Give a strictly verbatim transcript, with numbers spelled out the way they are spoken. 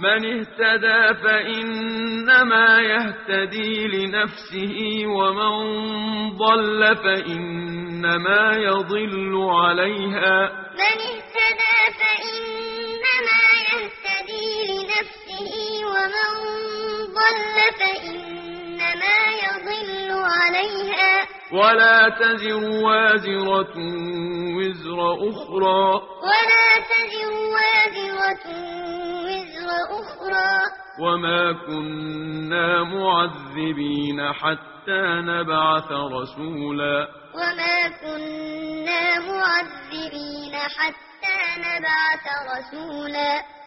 من اهتدى فإنما يهتدي لنفسه ومن ضل فإنما يضل عليها من اهتدى فإنما يهتدي لنفسه ومن ضل فإنما يضل عليها ولا تزر وازرة وزر أخرى ولا تزر وازرة وزر أخرى وما كنا معذبين حتى نبعث رسولا وما كنا معذبين حتى نبعث رسولا